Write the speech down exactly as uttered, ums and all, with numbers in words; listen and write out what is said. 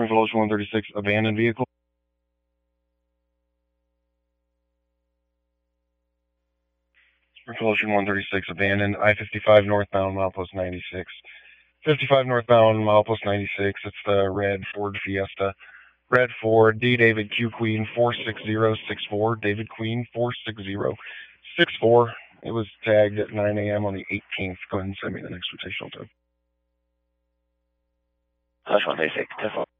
Springfield Ocean one thirty-six, abandoned vehicle. Springfield Ocean one thirty-six, abandoned, I fifty-five northbound, milepost ninety-six. fifty-five northbound, milepost ninety-six, it's the red Ford Fiesta. Red Ford, D David Q Queen four six zero six four, David Queen four six zero six four. It was tagged at nine A M on the eighteenth. Go ahead and send me the next rotational tag. Hush one thirty-six, ten four.